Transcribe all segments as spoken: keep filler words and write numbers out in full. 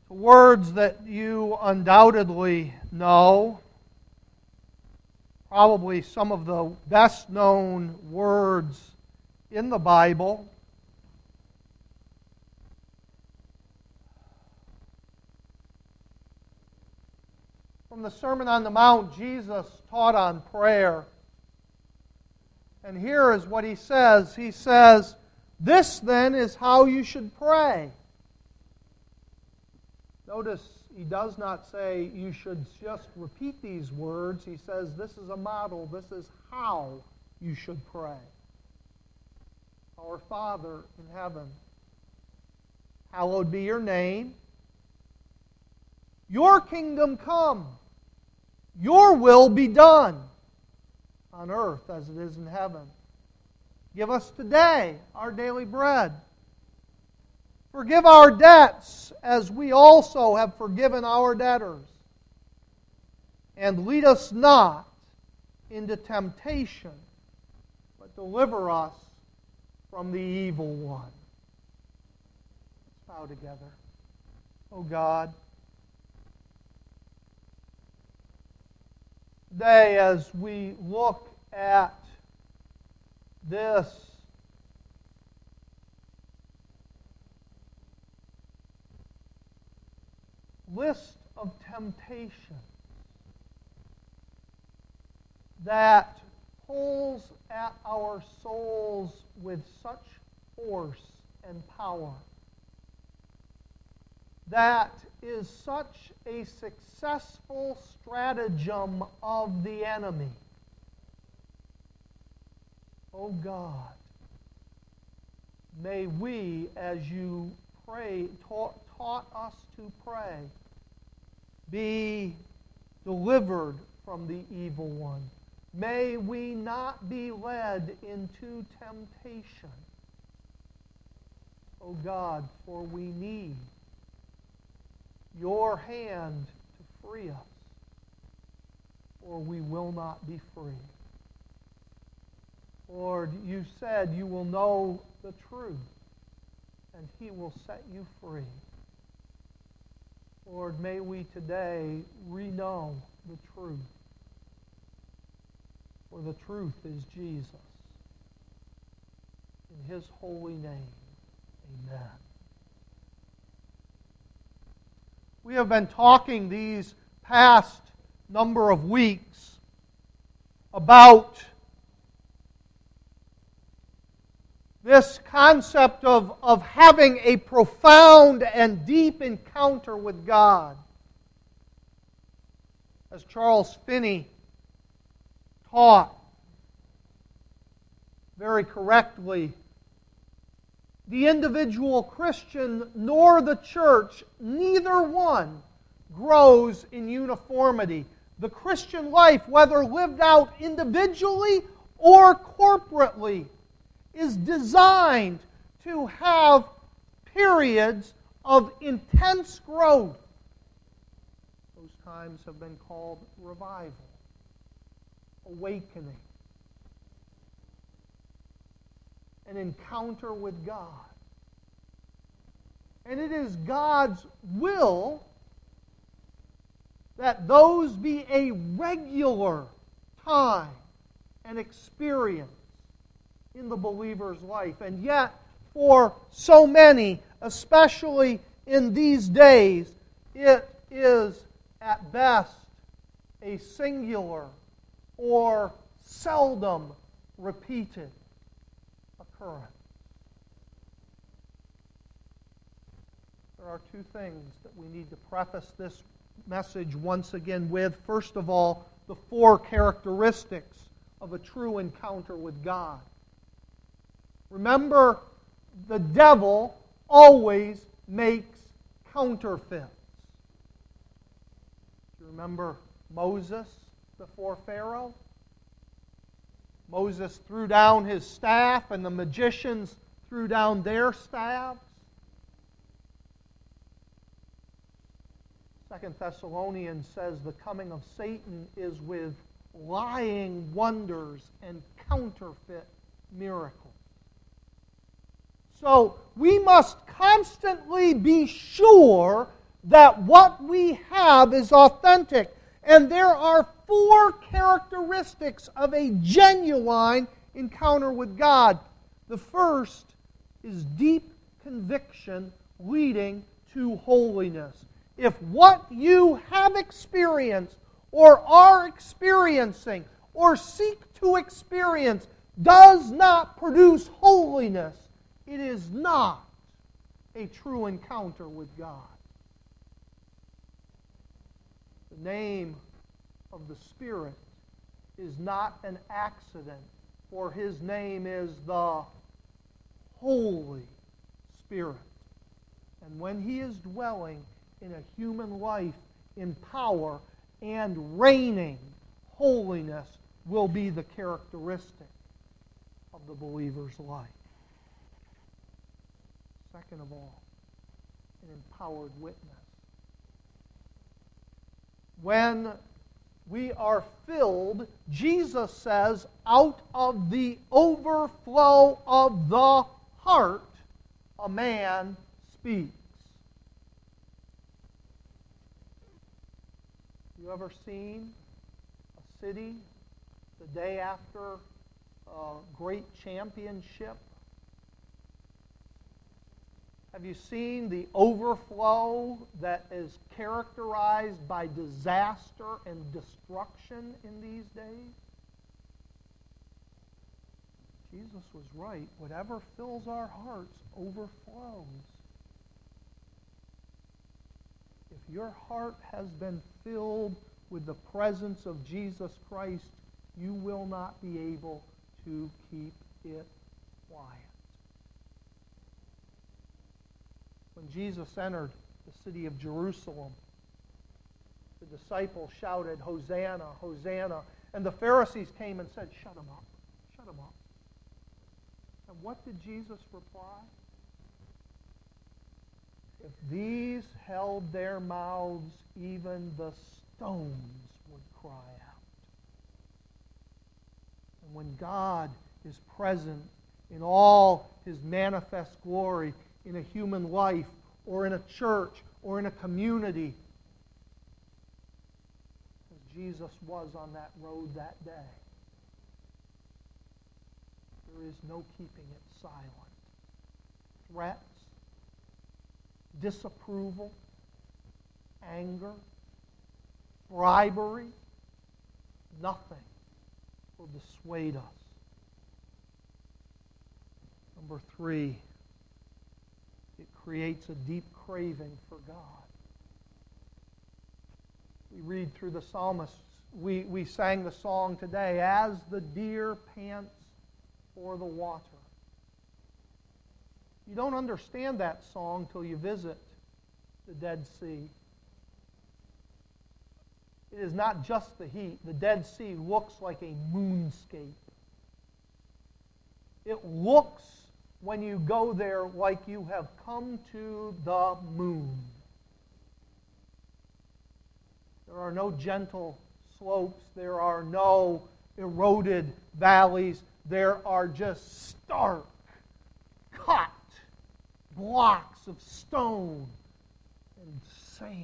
Words that you undoubtedly know, probably some of the best known words in the Bible. From the Sermon on the Mount, Jesus taught on prayer. And here is what He says. He says, "This then is how you should pray." Notice He does not say you should just repeat these words. He says this is a model. This is how you should pray. Our Father in heaven, hallowed be your name. Your kingdom come. Your will be done on earth as it is in heaven. Give us today our daily bread. Forgive our debts as we also have forgiven our debtors. And lead us not into temptation, but deliver us from the evil one. Let's bow together. Oh God, today as we look at this list of temptations that pulls at our souls with such force and power, that is such a successful stratagem of the enemy. Oh God, may we, as you pray, taught, taught us to pray, be delivered from the evil one. May we not be led into temptation. Oh God, for we need your hand to free us, or we will not be free. Lord, you said you will know the truth, and He will set you free. Lord, may we today re-know the truth. For the truth is Jesus. In His holy name, amen. We have been talking these past number of weeks about this concept of, of having a profound and deep encounter with God. As Charles Finney taught very correctly, the individual Christian nor the church, neither one grows in uniformity. The Christian life, whether lived out individually or corporately, is designed to have periods of intense growth. Those times have been called revival, awakening, an encounter with God. And it is God's will that those be a regular time and experience in the believer's life. And yet, for so many, especially in these days, it is at best a singular or seldom repeated occurrence. There are two things that we need to preface this message once again with. First of all, the four characteristics of a true encounter with God. Remember, the devil always makes counterfeits. Do you remember Moses before Pharaoh? Moses threw down his staff, and the magicians threw down their staffs. Second Thessalonians says the coming of Satan is with lying wonders and counterfeit miracles. So we must constantly be sure that what we have is authentic. And there are four characteristics of a genuine encounter with God. The first is deep conviction leading to holiness. If what you have experienced or are experiencing or seek to experience does not produce holiness, it is not a true encounter with God. The name of the Spirit is not an accident, for His name is the Holy Spirit. And when He is dwelling in a human life in power and reigning, holiness will be the characteristic of the believer's life. Second of all, an empowered witness. When we are filled, Jesus says, out of the overflow of the heart, a man speaks. You ever seen a city the day after a great championship? Have you seen the overflow that is characterized by disaster and destruction in these days? Jesus was right. Whatever fills our hearts overflows. If your heart has been filled with the presence of Jesus Christ, you will not be able to keep it quiet. When Jesus entered the city of Jerusalem, the disciples shouted, "Hosanna, Hosanna." And the Pharisees came and said, "Shut him up, shut him up." And what did Jesus reply? If these held their mouths, even the stones would cry out. And when God is present in all His manifest glory in a human life or in a church or in a community, as Jesus was on that road that day, there is no keeping it silent. Threats, disapproval, anger, bribery, nothing will dissuade us. Number three, it creates a deep craving for God. We read through the psalmists. We, we sang the song today, "As the deer pants for the water." You don't understand that song till you visit the Dead Sea. It is not just the heat. The Dead Sea looks like a moonscape. It looks, when you go there, like you have come to the moon. There are no gentle slopes. There are no eroded valleys. There are just stark, cut blocks of stone and sand.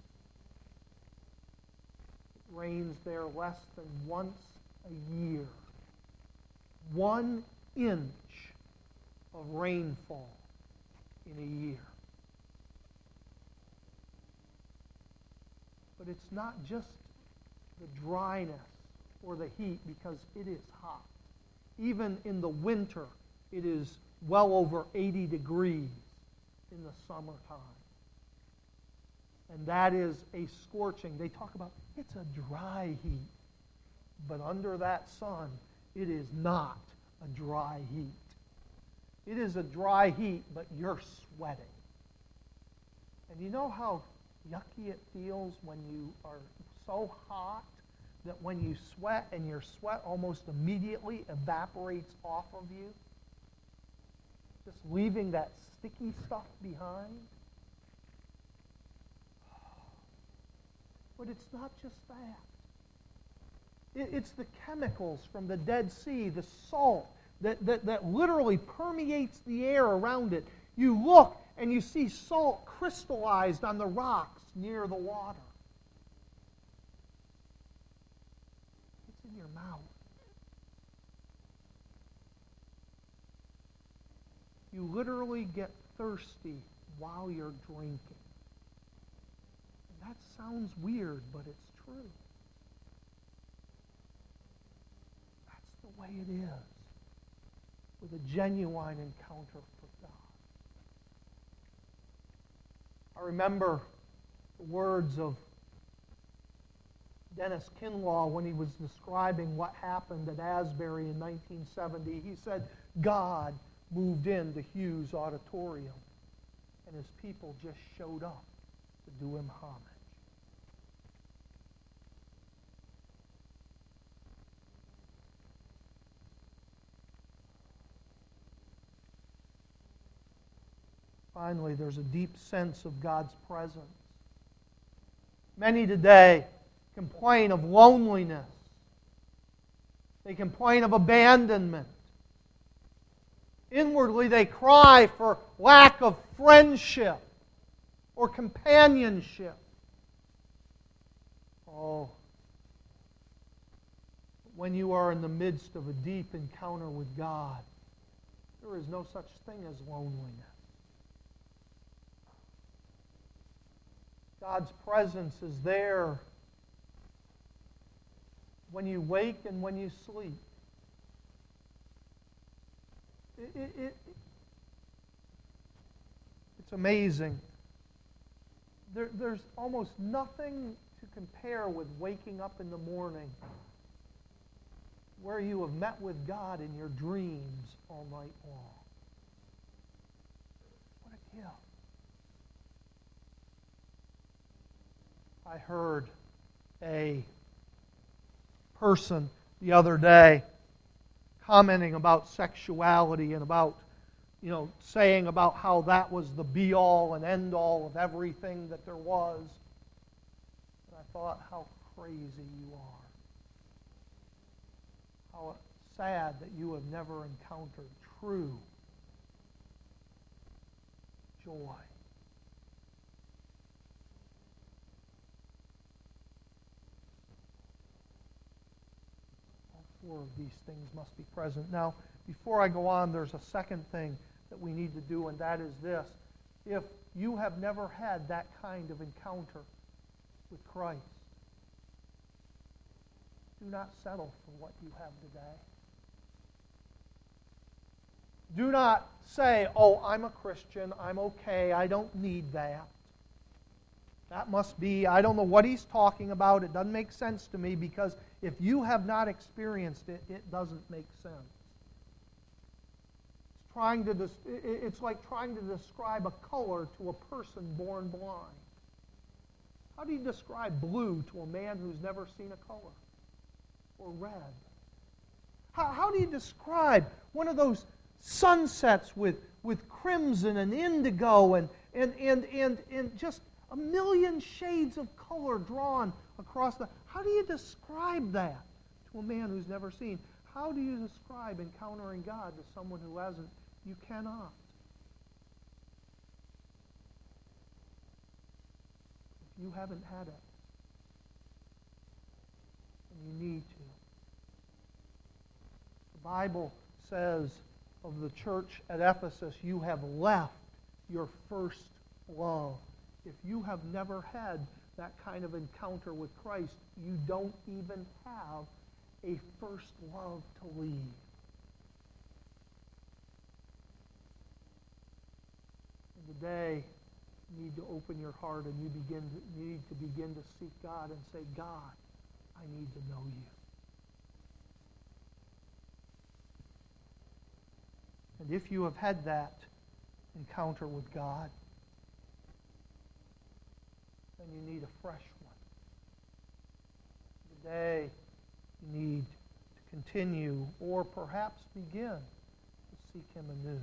It rains there less than once a year. One inch of rainfall in a year. But it's not just the dryness or the heat, because it is hot. Even in the winter, it is well over eighty degrees in the summertime. And that is a scorching. They talk about it's a dry heat. But under that sun, it is not a dry heat. It is a dry heat, but you're sweating. And you know how yucky it feels when you are so hot that when you sweat and your sweat almost immediately evaporates off of you? Just leaving that sticky stuff behind? But it's not just that. It's the chemicals from the Dead Sea, the salt, that, that, that literally permeates the air around it. You look and you see salt crystallized on the rocks near the water. It's in your mouth. You literally get thirsty while you're drinking. And that sounds weird, but it's true. That's the way it is with a genuine encounter for God. I remember the words of Dennis Kinlaw when he was describing what happened at Asbury in nineteen seventy. He said, God moved into Hughes Auditorium, and his people just showed up to do him homage. Finally, there's a deep sense of God's presence. Many today complain of loneliness. They complain of abandonment. Inwardly, they cry for lack of friendship or companionship. Oh, when you are in the midst of a deep encounter with God, there is no such thing as loneliness. God's presence is there when you wake and when you sleep. It, it, it, it's amazing. There, there's almost nothing to compare with waking up in the morning where you have met with God in your dreams all night long. What a gift. I heard a person the other day commenting about sexuality and about, you know, saying about how that was the be-all and end-all of everything that there was. And I thought, how crazy you are. How sad that you have never encountered true joy. Four of these things must be present. Now, before I go on, there's a second thing that we need to do, and that is this. If you have never had that kind of encounter with Christ, do not settle for what you have today. Do not say, oh, I'm a Christian, I'm okay, I don't need that. That must be, I don't know what he's talking about, it doesn't make sense to me, because if you have not experienced it, it doesn't make sense. It's trying to, it's like trying to describe a color to a person born blind. How do you describe blue to a man who's never seen a color? Or red? How, how do you describe one of those sunsets with, with crimson and indigo and, and, and, and, and just a million shades of color drawn across the... How do you describe that to a man who's never seen? How do you describe encountering God to someone who hasn't? You cannot. If you haven't had it, then you need to. The Bible says of the church at Ephesus, you have left your first love. If you have never had that kind of encounter with Christ, you don't even have a first love to leave. And today, you need to open your heart and you begin to, you need to begin to seek God and say, God, I need to know you. And if you have had that encounter with God, then you need a fresh one. Today, you need to continue or perhaps begin to seek Him anew.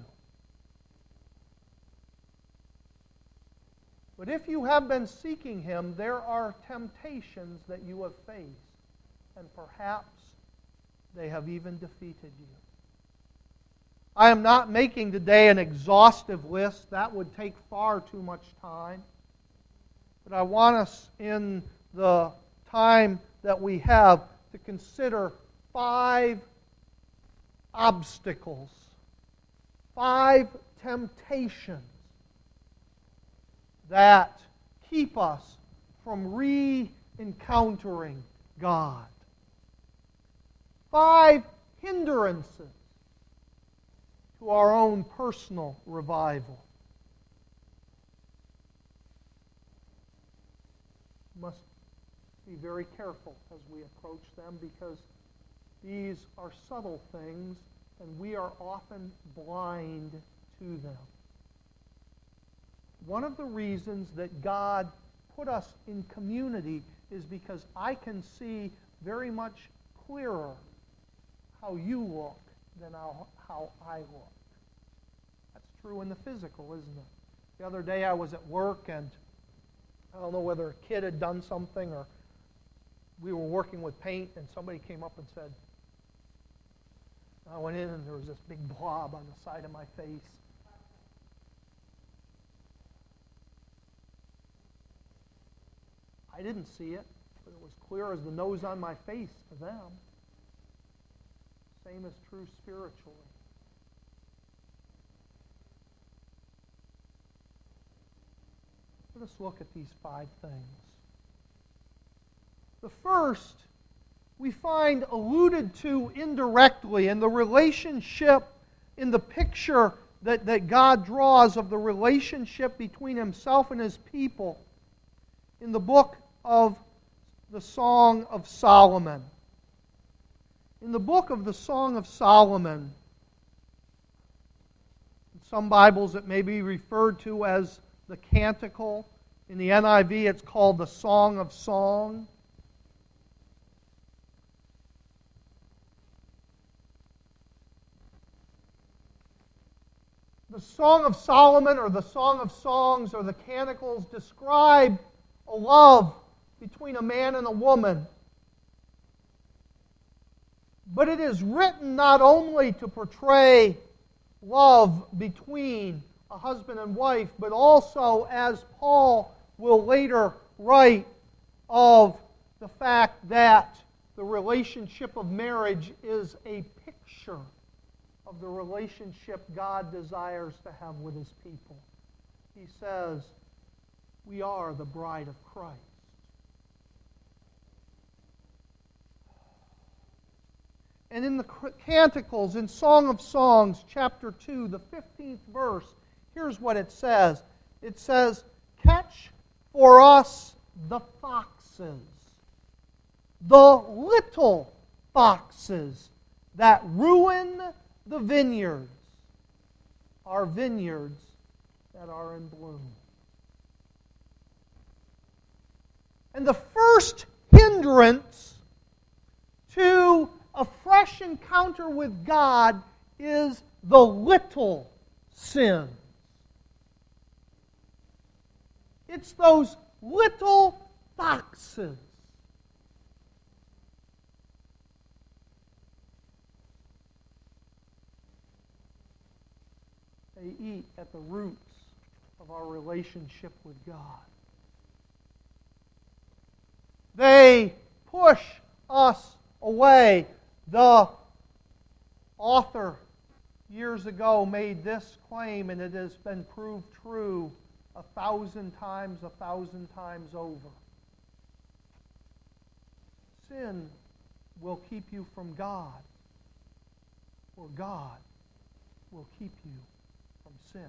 But if you have been seeking Him, there are temptations that you have faced, and perhaps they have even defeated you. I am not making today an exhaustive list. That would take far too much time. But I want us in the time that we have to consider five obstacles, five temptations that keep us from re-encountering God. Five hindrances to our own personal revival. We must be very careful as we approach them because these are subtle things and we are often blind to them. One of the reasons that God put us in community is because I can see very much clearer how you look than how, how I look. That's true in the physical, isn't it? The other day I was at work and I don't know whether a kid had done something or we were working with paint and somebody came up and said, I went in and there was this big blob on the side of my face. I didn't see it, but it was clear as the nose on my face to them. Same is true spiritually. Let us look at these five things. The first we find alluded to indirectly in the relationship, in the picture that, that God draws of the relationship between Himself and His people in the book of the Song of Solomon. In the book of the Song of Solomon, in some Bibles it may be referred to as the Canticle. In the N I V it's called the Song of Song. The Song of Solomon or the Song of Songs or the Canticles describe a love between a man and a woman. But it is written not only to portray love between a husband and wife, but also, as Paul will later write, of the fact that the relationship of marriage is a picture of the relationship God desires to have with His people. He says, we are the bride of Christ. And in the Canticles, in Song of Songs, chapter two, the fifteenth verse, here's what it says. It says, catch for us the foxes, the little foxes that ruin the vineyards, our vineyards that are in bloom. And the first hindrance to a fresh encounter with God is the little sins. It's those little foxes. They eat at the roots of our relationship with God. They push us away. The author years ago made this claim, and it has been proved true a thousand times, a thousand times over. Sin will keep you from God, or God will keep you from sin.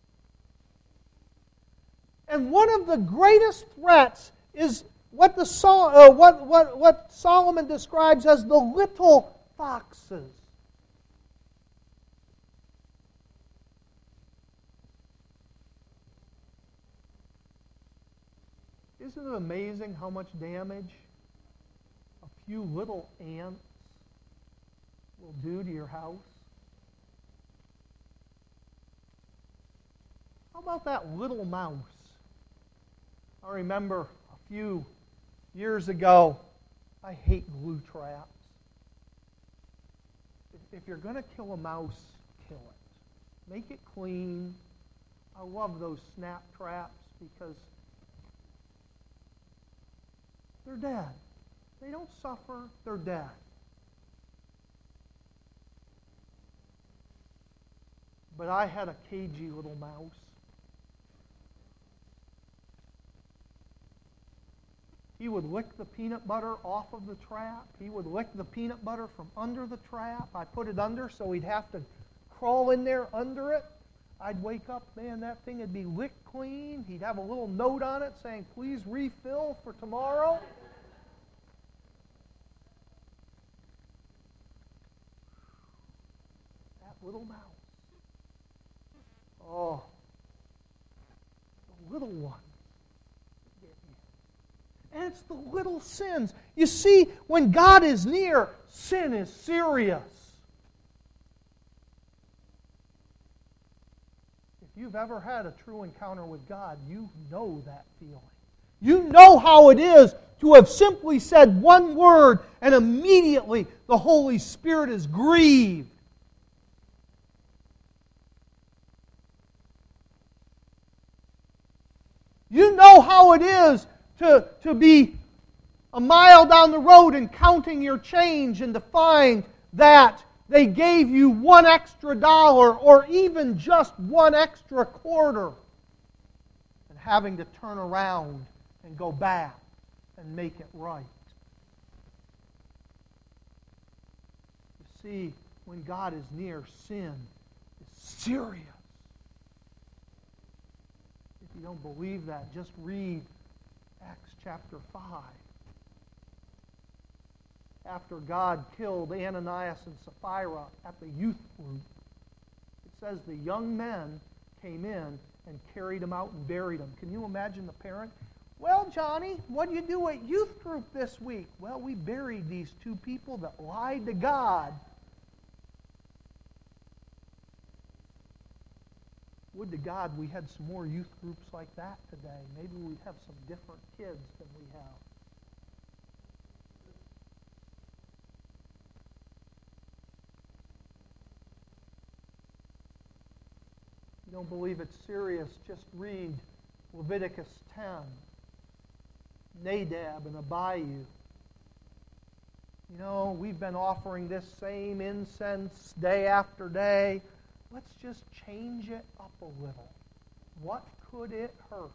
And one of the greatest threats is what, the, uh, what, what, what Solomon describes as the little foxes. Isn't it amazing how much damage a few little ants will do to your house? How about that little mouse? I remember a few years ago, I hate glue traps. If you're going to kill a mouse, kill it. Make it clean. I love those snap traps because they're dead. They don't suffer, they're dead. But I had a cagey little mouse. He would lick the peanut butter off of the trap. He would lick the peanut butter from under the trap. I put it under so he'd have to crawl in there under it. I'd wake up, man, that thing would be licked clean. He'd have a little note on it saying, please refill for tomorrow. That little mouse. Oh, the little ones. And it's the little sins. You see, when God is near, sin is serious. If you've ever had a true encounter with God, you know that feeling. You know how it is to have simply said one word and immediately the Holy Spirit is grieved. You know how it is to, to be a mile down the road and counting your change and to find that they gave you one extra dollar or even just one extra quarter and having to turn around and go back and make it right. You see, when God is near, sin is serious. If you don't believe that, just read Acts chapter five. After God killed Ananias and Sapphira at the youth group, it says the young men came in and carried them out and buried them. Can you imagine the parent? Well, Johnny, what did you do at youth group this week? Well, we buried these two people that lied to God. Would to God we had some more youth groups like that today. Maybe we'd have some different kids than we have. You don't believe it's serious, just read Leviticus ten. Nadab and Abihu. You know, we've been offering this same incense day after day. Let's just change it up a little. What could it hurt?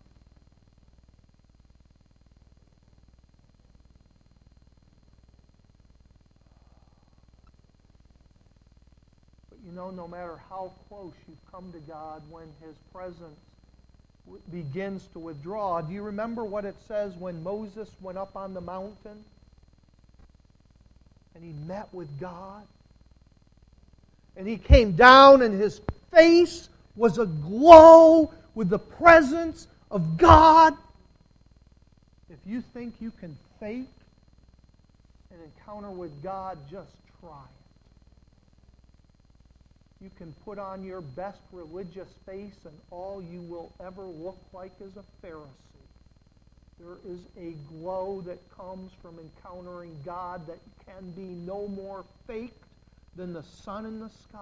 But you know, no matter how close you've come to God, when His presence begins to withdraw, do you remember what it says when Moses went up on the mountain and he met with God? And he came down and his face was aglow with the presence of God. If you think you can fake an encounter with God, just try it. You can put on your best religious face and all you will ever look like is a Pharisee. There is a glow that comes from encountering God that can be no more faked than the sun in the sky.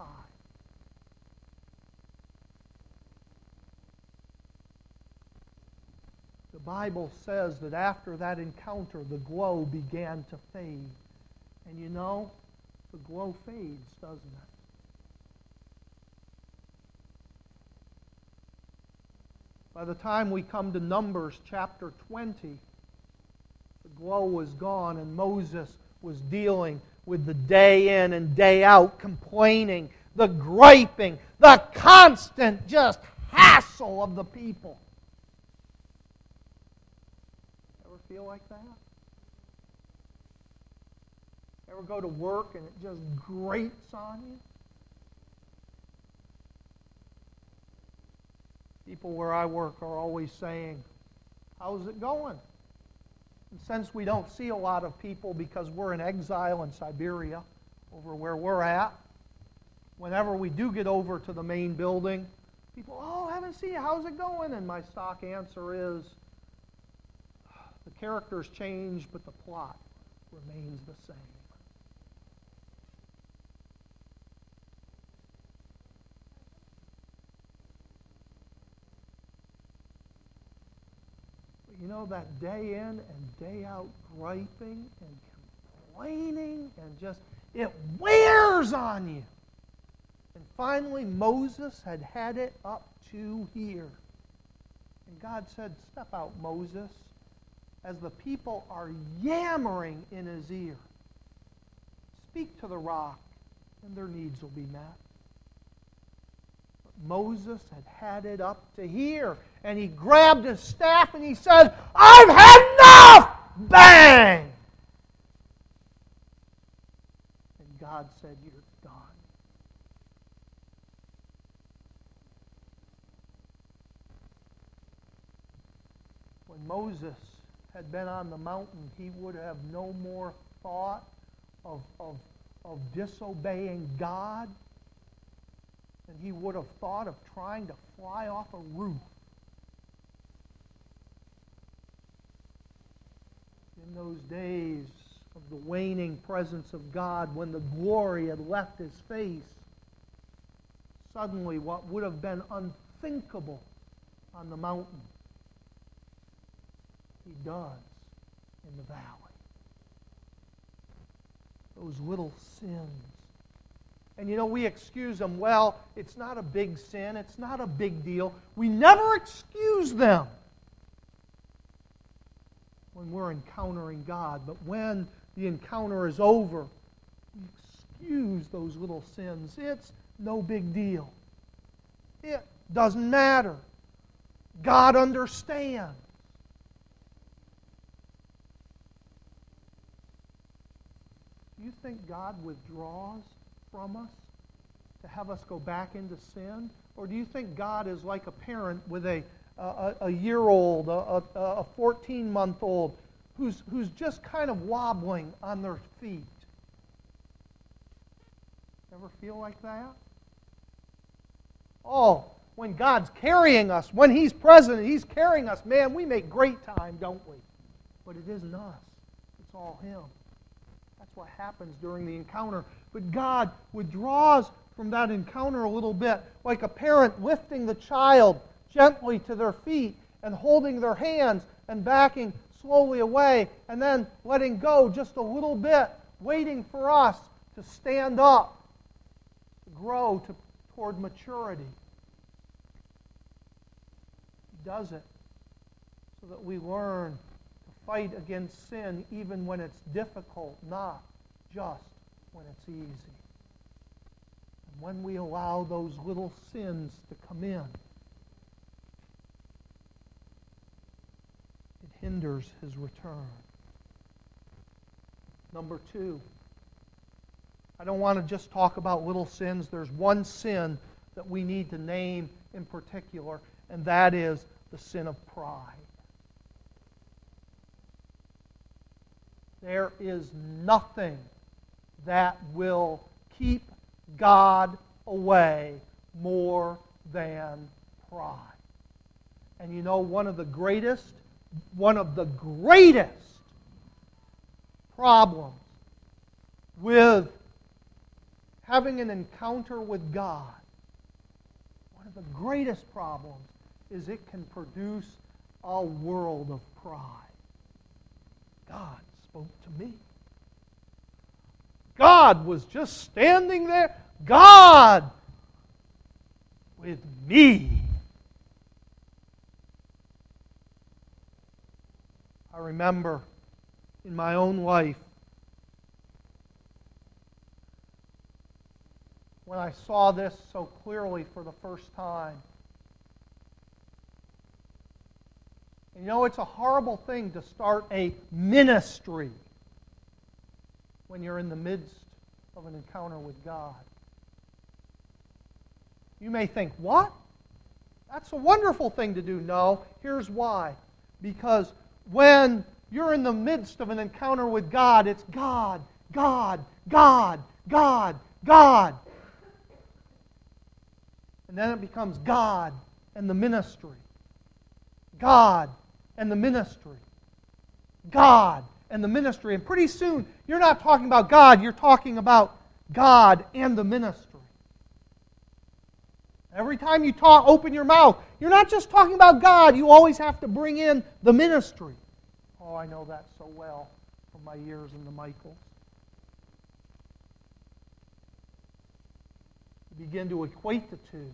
The Bible says that after that encounter, the glow began to fade. And you know, the glow fades, doesn't it? By the time we come to Numbers chapter twenty, the glow was gone and Moses was dealing with the day in and day out complaining, the griping, the constant just hassle of the people. Ever feel like that? Ever go to work and it just grates on you? People where I work are always saying, how's it going? And since we don't see a lot of people because we're in exile in Siberia, over where we're at, whenever we do get over to the main building, people, oh, I haven't seen you. How's it going? And my stock answer is, the characters change, but the plot remains the same. You know, that day in and day out griping and complaining and just, it wears on you. And finally, Moses had had it up to here. And God said, step out, Moses, as the people are yammering in his ear. Speak to the rock, and their needs will be met. But Moses had had it up to here, and he grabbed his staff and he said, I've had enough! Bang! And God said, you're done. When Moses had been on the mountain, he would have no more thought of, of, of disobeying God than he would have thought of trying to fly off a roof. In those days of the waning presence of God, when the glory had left his face, suddenly what would have been unthinkable on the mountain, he does in the valley. Those little sins. And you know, we excuse them. Well, it's not a big sin. It's not a big deal. We never excuse them when we're encountering God. But when the encounter is over, we excuse those little sins. It's no big deal. It doesn't matter. God understands. Do you think God withdraws from us to have us go back into sin? Or do you think God is like a parent with a a, a year-old, a, a fourteen-month-old, who's, who's just kind of wobbling on their feet? Ever feel like that? Oh, when God's carrying us, when He's present and He's carrying us, man, we make great time, don't we? But it isn't us. It's all Him. That's what happens during the encounter. But God withdraws from that encounter a little bit, like a parent lifting the child gently to their feet and holding their hands and backing slowly away and then letting go just a little bit, waiting for us to stand up, to grow to, toward maturity. He does it so that we learn to fight against sin even when it's difficult, not just when it's easy. And when we allow those little sins to come in, it hinders His return. Number two, I don't want to just talk about little sins. There's one sin that we need to name in particular, and that is the sin of pride. There is nothing that will keep God away more than pride. And you know, one of the greatest, one of the greatest problems with having an encounter with God, one of the greatest problems is it can produce a world of pride. God spoke to me. God was just standing there. God with me. I remember in my own life when I saw this so clearly for the first time. You know, it's a horrible thing to start a ministry when you're in the midst of an encounter with God. You may think, what? That's a wonderful thing to do. No, here's why. Because when you're in the midst of an encounter with God, it's God, God, God, God, God. And then it becomes God and the ministry. God and the ministry. God and the ministry. And pretty soon, you're not talking about God, you're talking about God and the ministry. Every time you talk, open your mouth, you're not just talking about God, you always have to bring in the ministry. Oh, I know that so well from my years in the Michaels. You begin to equate the two.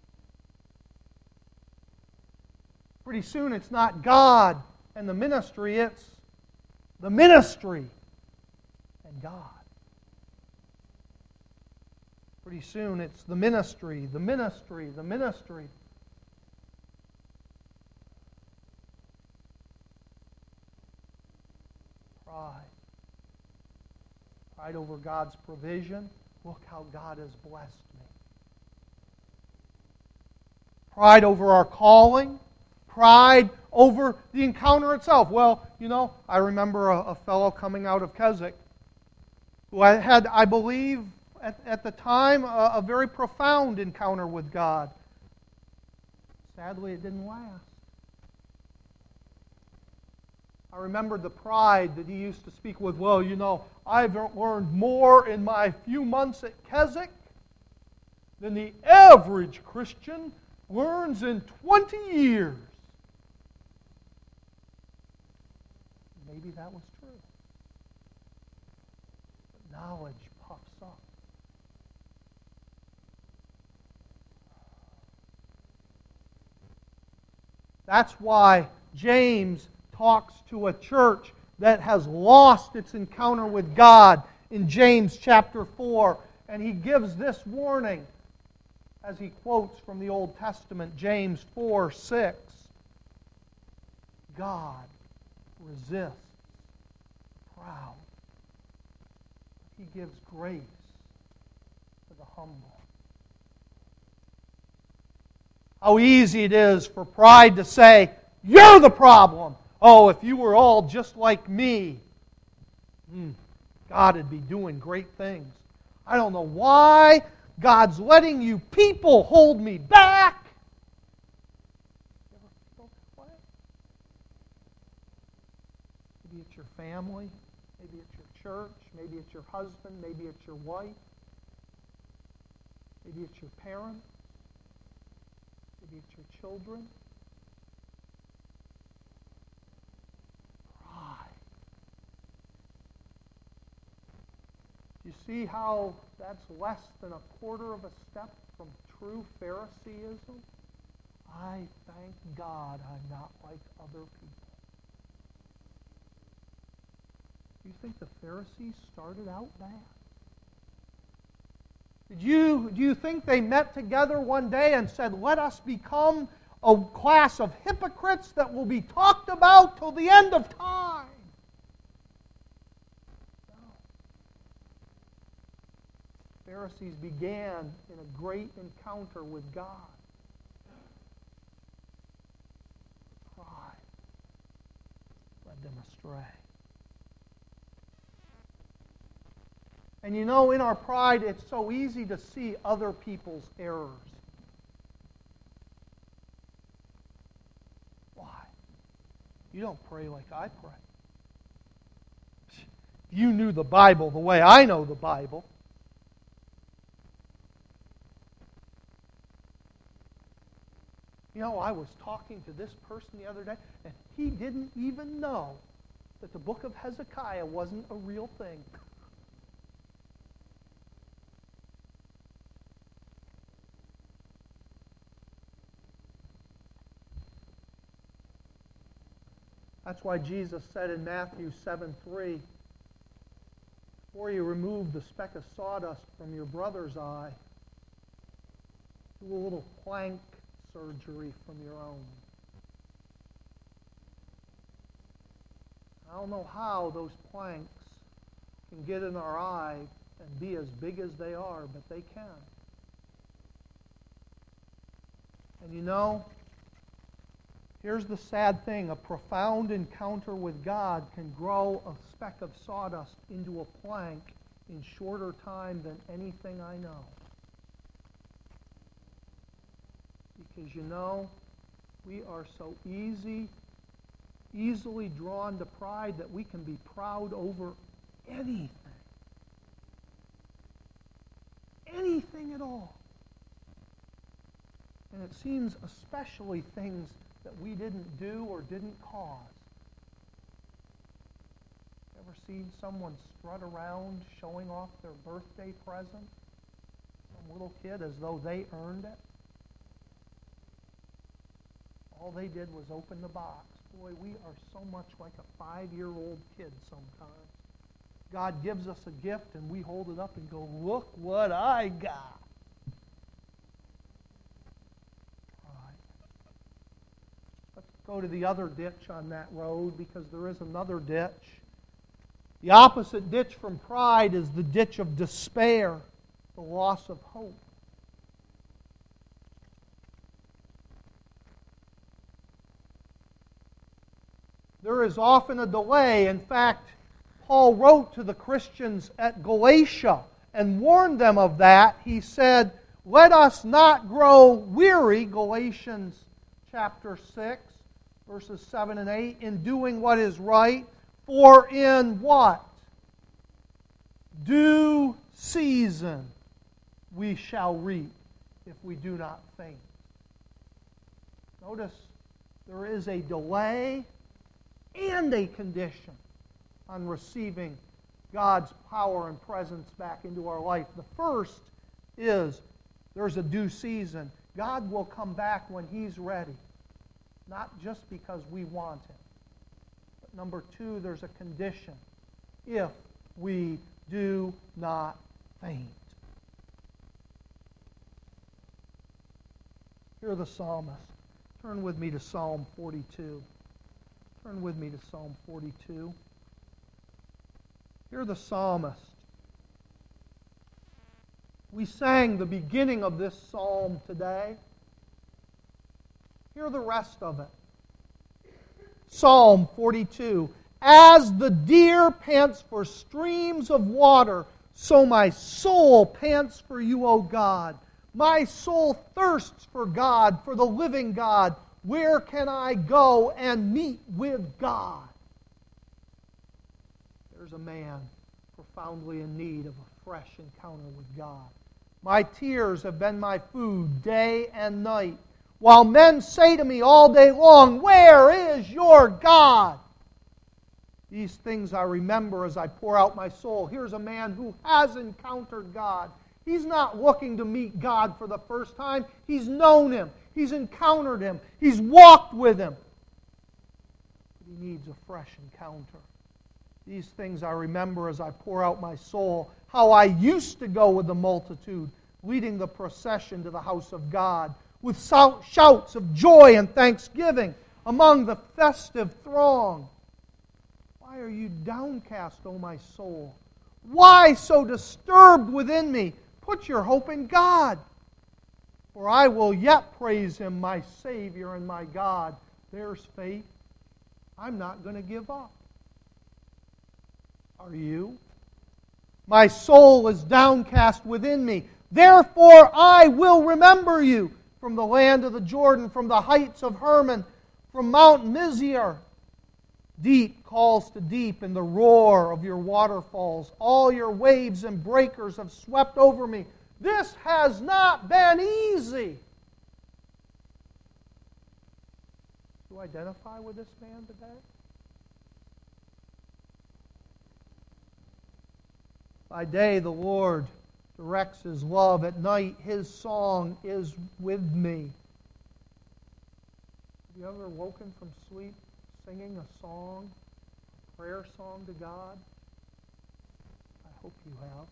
Pretty soon it's not God and the ministry, it's the ministry and God. Pretty soon it's the ministry, the ministry, the ministry. Pride. Pride over God's provision. Look how God has blessed me. Pride over our calling. Pride over the encounter itself. Well, you know, I remember a, a fellow coming out of Keswick who I had, I believe, at, at the time, a, a very profound encounter with God. Sadly, it didn't last. I remember the pride that he used to speak with. Well, you know, I've learned more in my few months at Keswick than the average Christian learns in twenty years. Maybe that was true. But knowledge puffs up. That's why James talks to a church that has lost its encounter with God in James chapter four. And he gives this warning as he quotes from the Old Testament, James four six. God resists the proud. He gives grace to the humble. How easy it is for pride to say, you're the problem. Oh, if you were all just like me, God would be doing great things. I don't know why God's letting you people hold me back. You ever feel that way? Maybe it's your family, maybe it's your church, maybe it's your husband, maybe it's your wife, maybe it's your parents, maybe it's your children. You see how that's less than a quarter of a step from true Phariseeism? I thank God I'm not like other people. Do you think the Pharisees started out bad? Did you, do you think they met together one day and said, let us become a class of hypocrites that will be talked about till the end of time? Pharisees began in a great encounter with God. Pride led them astray. And you know, in our pride, it's so easy to see other people's errors. Why? You don't pray like I pray. You knew the Bible the way I know the Bible. You know, I was talking to this person the other day, and he didn't even know that the book of Hezekiah wasn't a real thing. That's why Jesus said in Matthew seven three, before you remove the speck of sawdust from your brother's eye, do a little plank surgery from your own. I don't know how those planks can get in our eye and be as big as they are, but they can. And you know, here's the sad thing. A profound encounter with God can grow a speck of sawdust into a plank in shorter time than anything I know. Because you know, we are so easy, easily drawn to pride that we can be proud over anything. Anything at all. And it seems especially things that we didn't do or didn't cause. Ever seen someone strut around showing off their birthday present? Some little kid as though they earned it? All they did was open the box. Boy, we are so much like a five-year-old kid sometimes. God gives us a gift and we hold it up and go, look what I got. All right. Let's go to the other ditch on that road, because there is another ditch. The opposite ditch from pride is the ditch of despair, the loss of hope. There is often a delay. In fact, Paul wrote to the Christians at Galatia and warned them of that. He said, let us not grow weary, Galatians chapter six, verses seven and eight, in doing what is right, for in what? Due season we shall reap if we do not faint. Notice there is a delay and a condition on receiving God's power and presence back into our life. The first is there's a due season. God will come back when He's ready, not just because we want Him. But number two, there's a condition. If we do not faint. Hear the psalmist. Turn with me to Psalm forty-two. Turn with me to Psalm forty-two. Hear the psalmist. We sang the beginning of this psalm today. Hear the rest of it. Psalm forty-two. As the deer pants for streams of water, so my soul pants for you, O God. My soul thirsts for God, for the living God. Where can I go and meet with God? There's a man profoundly in need of a fresh encounter with God. My tears have been my food day and night, while men say to me all day long, where is your God? These things I remember as I pour out my soul. Here's a man who has encountered God. He's not looking to meet God for the first time. He's known Him. He's encountered Him. He's walked with Him. But he needs a fresh encounter. These things I remember as I pour out my soul, how I used to go with the multitude, leading the procession to the house of God, with shouts of joy and thanksgiving among the festive throng. Why are you downcast, O my soul? Why so disturbed within me? Put your hope in God. For I will yet praise Him, my Savior and my God. There's faith. I'm not going to give up. Are you? My soul is downcast within me. Therefore I will remember you from the land of the Jordan, from the heights of Hermon, from Mount Mizar. Deep calls to deep in the roar of your waterfalls. All your waves and breakers have swept over me. This has not been easy. Do you identify with this man today? By day the Lord directs His love. At night His song is with me. Have you ever woken from sleep singing a song, a prayer song to God? I hope you have.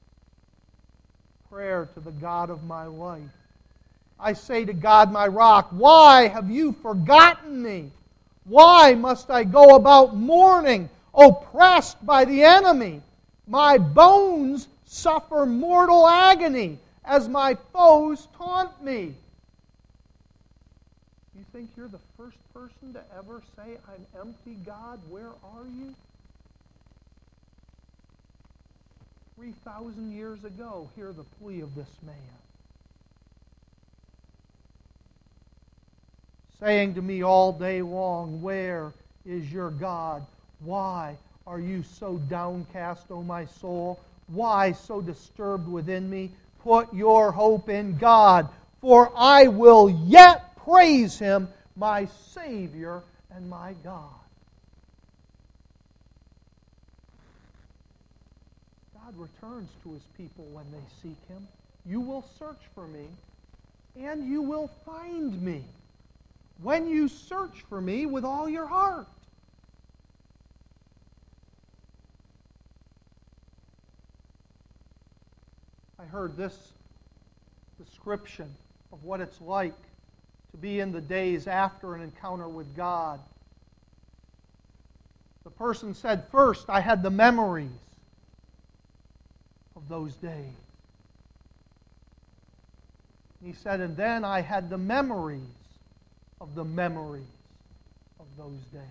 Prayer to the God of my life. I say to God, my rock, why have you forgotten me? Why must I go about mourning, oppressed by the enemy? My bones suffer mortal agony as my foes taunt me. You think you're the first person to ever say, I'm empty, God, where are you? Three thousand years ago, hear the plea of this man. Saying to me all day long, where is your God? Why are you so downcast, O my soul? Why so disturbed within me? Put your hope in God, for I will yet praise Him, my Savior and my God. God returns to His people when they seek Him. You will search for me, and you will find me when you search for me with all your heart. I heard this description of what it's like to be in the days after an encounter with God. The person said, first, I had the memories of those days. He said, and then I had the memories of the memories of those days.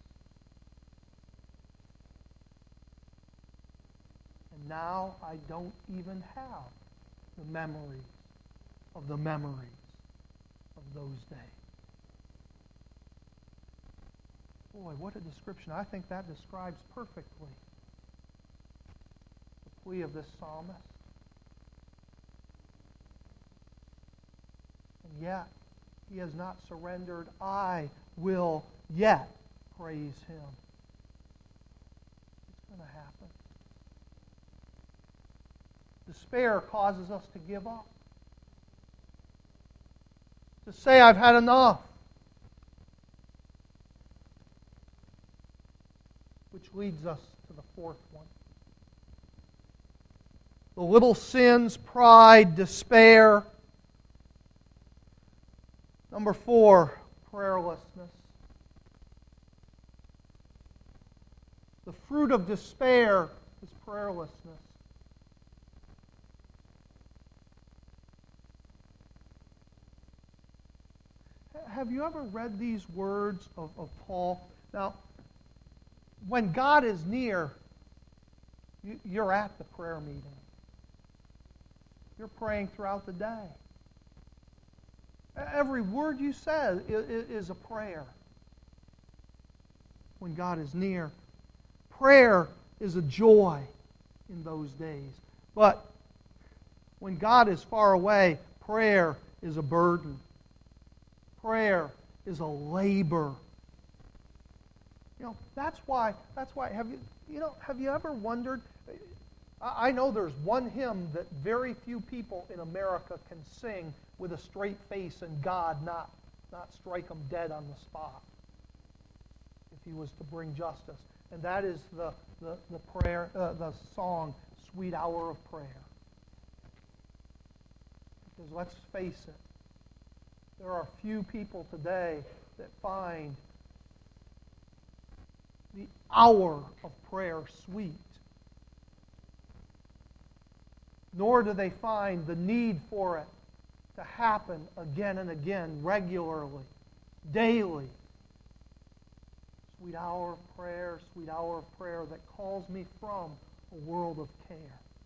And now I don't even have the memories of the memories of those days. Boy, what a description. I think that describes perfectly the plea of this psalmist. And yet, he has not surrendered. I will yet praise Him. It's going to happen. Despair causes us to give up. To say, I've had enough. Which leads us to the fourth one. The little sins, pride, despair. Number four, prayerlessness. The fruit of despair is prayerlessness. Have you ever read these words of, of Paul? Now, when God is near, you, you're at the prayer meeting. You're praying throughout the day. Every word you say is a prayer when God is near. Prayer is a joy in those days. But when God is far away, prayer is a burden. Prayer is a labor. You know, that's why, that's why, have you, you know, have you ever wondered, I know there's one hymn that very few people in America can sing with a straight face and God not, not strike them dead on the spot if He was to bring justice. And that is the, the, the prayer, uh, the song, Sweet Hour of Prayer. Because let's face it, there are few people today that find the hour of prayer sweet. Nor do they find the need for it to happen again and again, regularly, daily. Sweet hour of prayer, sweet hour of prayer that calls me from a world of care.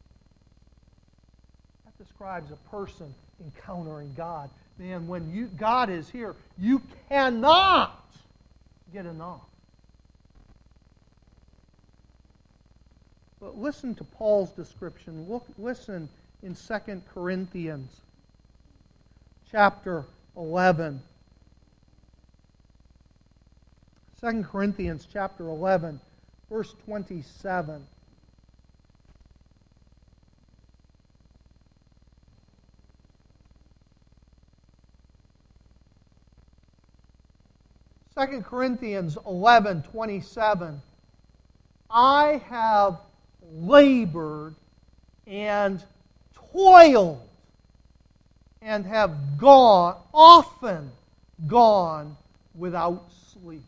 That describes a person encountering God. Man, when you, God is here, you cannot get enough. But listen to Paul's description. Look, listen in Second Corinthians chapter eleven. Second Corinthians chapter eleven, verse twenty-seven. Second Corinthians eleven, twenty-seven. I have labored and toiled and have gone, often gone without sleep.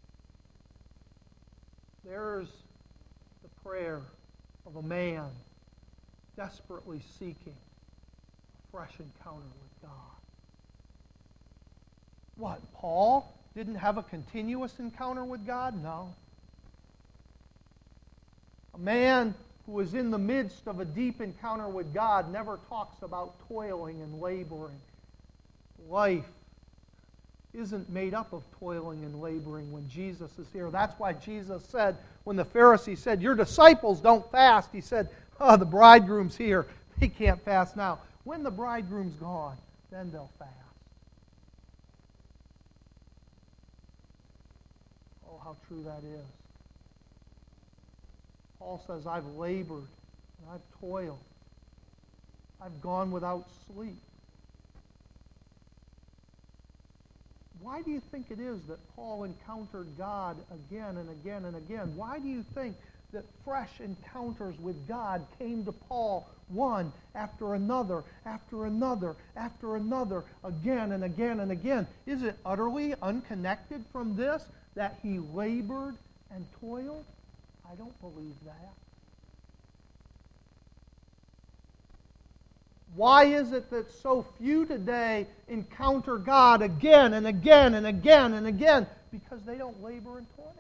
There's the prayer of a man desperately seeking a fresh encounter with God. What, Paul didn't have a continuous encounter with God? No. A man who is in the midst of a deep encounter with God never talks about toiling and laboring. Life isn't made up of toiling and laboring when Jesus is here. That's why Jesus said, when the Pharisees said, your disciples don't fast, He said, oh, the bridegroom's here. They can't fast now. When the bridegroom's gone, then they'll fast. Oh, how true that is. Paul says, I've labored and I've toiled. I've gone without sleep. Why do you think it is that Paul encountered God again and again and again? Why do you think that fresh encounters with God came to Paul one after another, after another, after another, again and again and again? Is it utterly unconnected from this that he labored and toiled? I don't believe that. Why is it that so few today encounter God again and again and again and again? Because they don't labor and toil.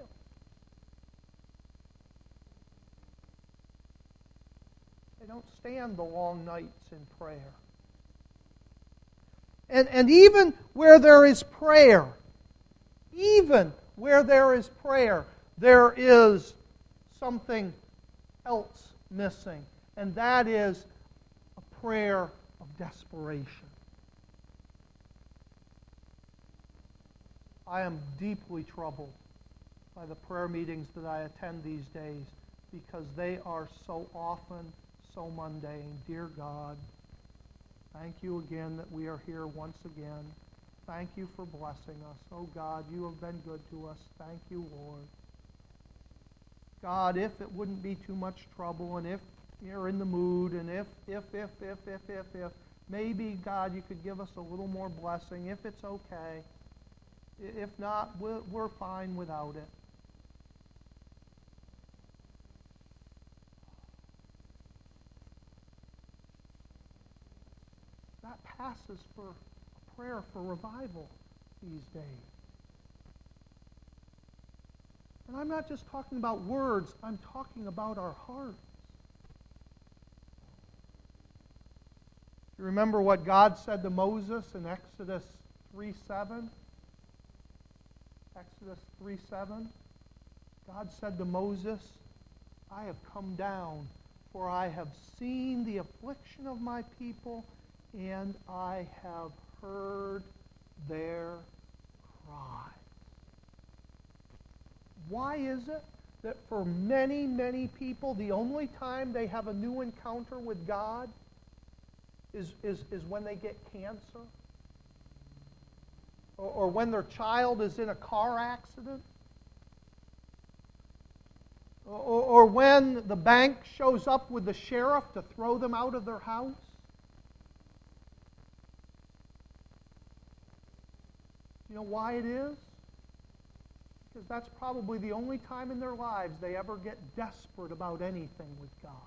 They don't stand the long nights in prayer. And, and even where there is prayer, even where there is prayer, there is something else missing. And that is prayer of desperation. I am deeply troubled by the prayer meetings that I attend these days because they are so often so mundane. Dear God, thank you again that we are here once again. Thank you for blessing us. Oh God, you have been good to us. Thank you, Lord. God, if it wouldn't be too much trouble, and if you're in the mood, and if, if, if, if, if, if, if, maybe, God, you could give us a little more blessing, if it's okay. If not, we're, we're fine without it. That passes for a prayer for revival these days. And I'm not just talking about words, I'm talking about our hearts. You remember what God said to Moses in Exodus three seven? Exodus three seven. God said to Moses, I have come down, for I have seen the affliction of my people, and I have heard their cry. Why is it that for many, many people, the only time they have a new encounter with God Is, is, is when they get cancer? Or, or when their child is in a car accident? Or, or when the bank shows up with the sheriff to throw them out of their house? You know why it is? Because that's probably the only time in their lives they ever get desperate about anything with God.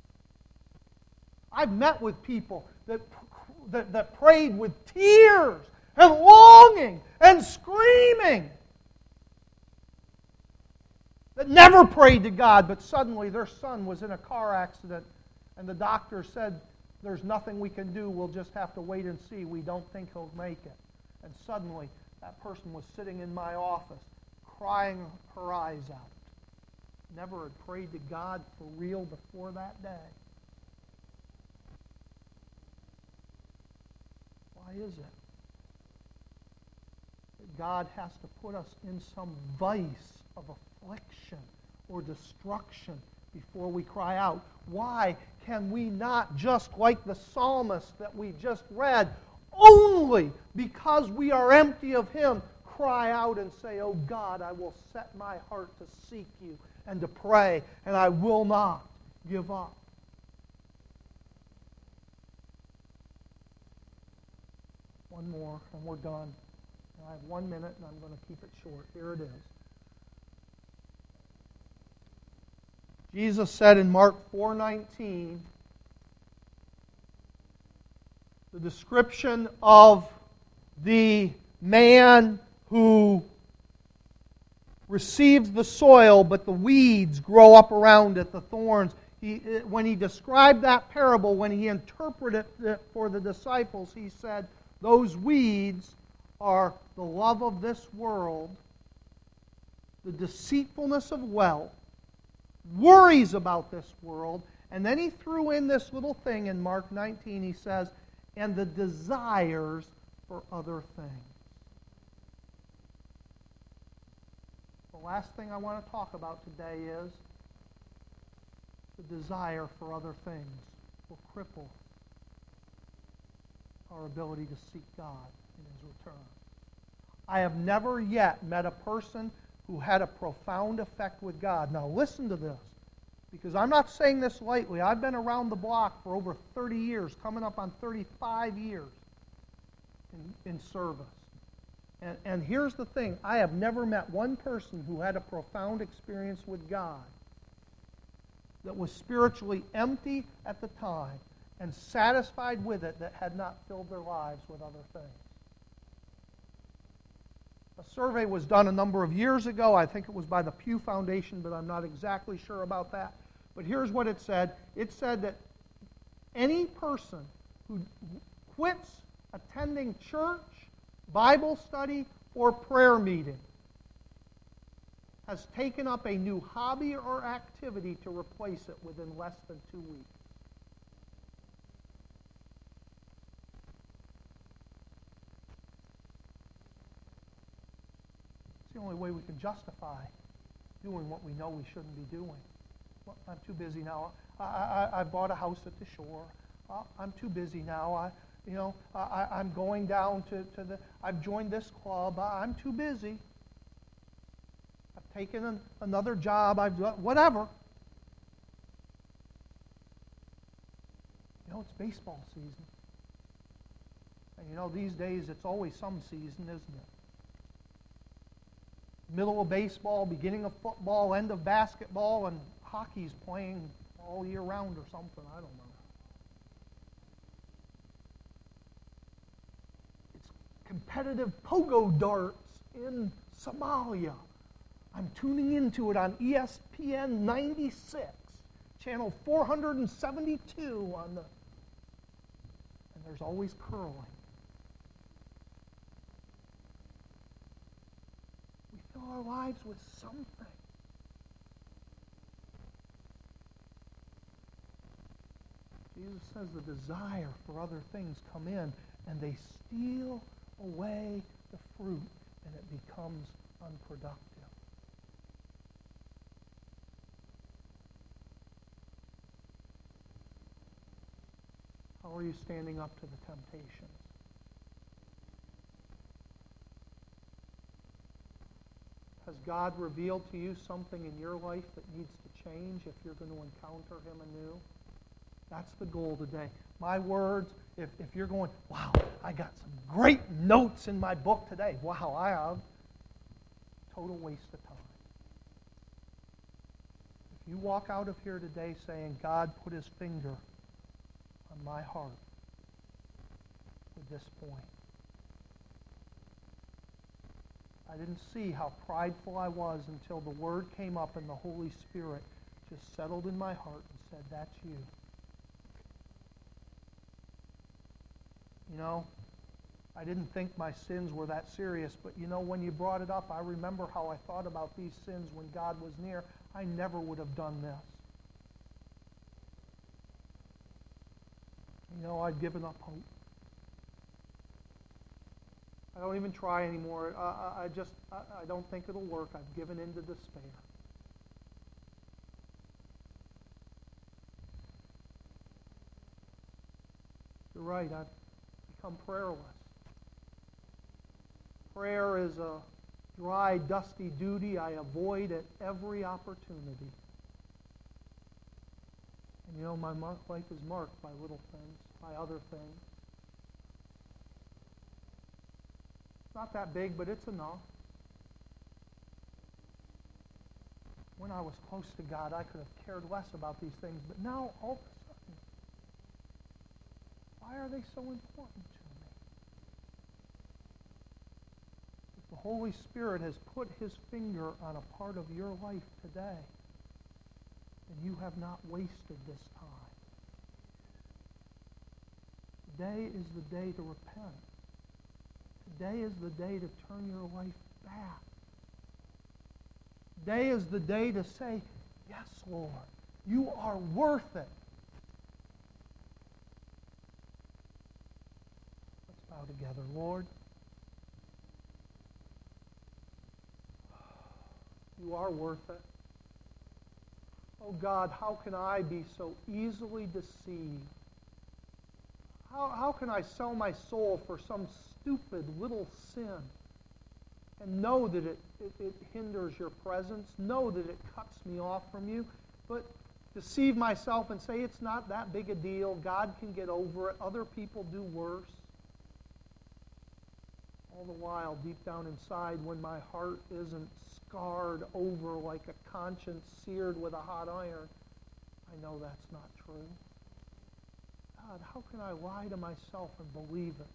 I've met with people that, that, that prayed with tears and longing and screaming, that never prayed to God, but suddenly their son was in a car accident and the doctor said, there's nothing we can do, we'll just have to wait and see, we don't think he'll make it. And suddenly that person was sitting in my office crying her eyes out. Never had prayed to God for real before that day. Why is it that God has to put us in some vice of affliction or destruction before we cry out? Why can we not, just like the psalmist that we just read, only because we are empty of Him, cry out and say, oh God, I will set my heart to seek you and to pray, and I will not give up. One more, and we're done. I have one minute, and I'm going to keep it short. Here it is. Jesus said in Mark four nineteen, the description of the man who receives the soil, but the weeds grow up around it, the thorns. He, when he described that parable, when he interpreted it for the disciples, he said, those weeds are the love of this world, the deceitfulness of wealth, worries about this world, and then he threw in this little thing in Mark nineteen. He says, and the desires for other things. The last thing I want to talk about today is the desire for other things will cripple our ability to seek God in His return. I have never yet met a person who had a profound effect with God. Now listen to this, because I'm not saying this lightly. I've been around the block for over thirty years, coming up on thirty-five years in, in service. And, and here's the thing. I have never met one person who had a profound experience with God that was spiritually empty at the time and satisfied with it that had not filled their lives with other things. A survey was done a number of years ago. I think it was by the Pew Foundation, but I'm not exactly sure about that. But here's what it said. It said that any person who quits attending church, Bible study, or prayer meeting has taken up a new hobby or activity to replace it within less than two weeks. It's the only way we can justify doing what we know we shouldn't be doing. Well, I'm too busy now. I, I, I bought a house at the shore. Uh, I'm too busy now. I, you know, I, I'm going down to, to the, I've joined this club. I'm too busy. I've taken an, another job. I've done whatever. You know, it's baseball season. And you know, these days it's always some season, isn't it? Middle of baseball, beginning of football, end of basketball, and hockey's playing all year round or something. I don't know. It's competitive pogo darts in Somalia. I'm tuning into it on E S P N ninety-six, channel four hundred seventy-two on the, and there's always curling. We fill our lives with something. Jesus says the desire for other things come in and they steal away the fruit and it becomes unproductive. How are you standing up to the temptations? Has God revealed to you something in your life that needs to change if you're going to encounter Him anew? That's the goal today. My words, if, if you're going, wow, I got some great notes in my book today. Wow, I have. Total waste of time. If you walk out of here today saying, God put His finger on my heart with this point. I didn't see how prideful I was until the Word came up and the Holy Spirit just settled in my heart and said, that's you. You know, I didn't think my sins were that serious, but you know, when you brought it up, I remember how I thought about these sins when God was near. I never would have done this. You know, I'd given up hope. I don't even try anymore. I, I, I just, I, I don't think it'll work. I've given in to despair. You're right. I've become prayerless. Prayer is a dry, dusty duty I avoid at every opportunity. And you know, my life is marked by little things, by other things. It's not that big, but it's enough. When I was close to God, I could have cared less about these things, but now, all of a sudden, why are they so important to me? If the Holy Spirit has put His finger on a part of your life today, and you have not wasted this time. Today is the day to repent. Today is the day to turn your life back. Today is the day to say, yes, Lord, you are worth it. bow together. Lord, you are worth it. Oh God, how can I be so easily deceived? How, how can I sell my soul for some stupid little sin and know that it, it, it hinders your presence, know that it cuts me off from you, but deceive myself and say it's not that big a deal, God can get over it, other people do worse. All the while, deep down inside, when my heart isn't scarred over like a conscience seared with a hot iron, I know that's not true. God, how can I lie to myself and believe it?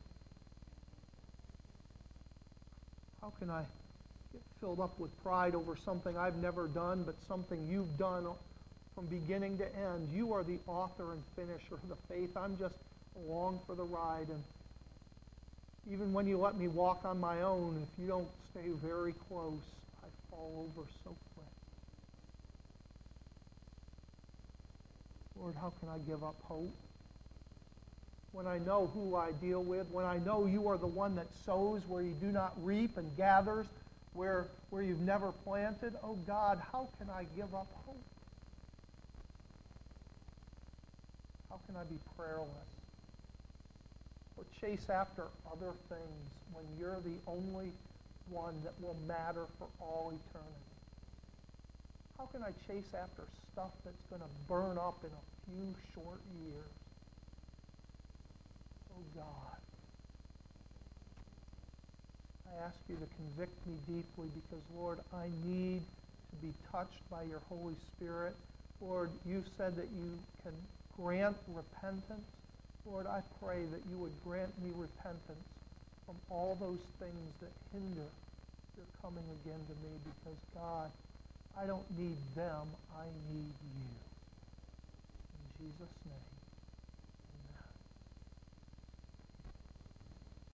How can I get filled up with pride over something I've never done, but something you've done from beginning to end? You are the author and finisher of the faith. I'm just along for the ride. And even when you let me walk on my own, if you don't stay very close, I fall over so quick. Lord, how can I give up hope? When I know who I deal with, when I know you are the one that sows where you do not reap and gathers where, where you've never planted, oh God, how can I give up hope? How can I be prayerless or chase after other things when you're the only one that will matter for all eternity? How can I chase after stuff that's going to burn up in a few short years? Oh God, I ask you to convict me deeply because, Lord, I need to be touched by your Holy Spirit. Lord, you said that you can grant repentance. Lord, I pray that you would grant me repentance from all those things that hinder your coming again to me because, God, I don't need them, I need you. In Jesus' name.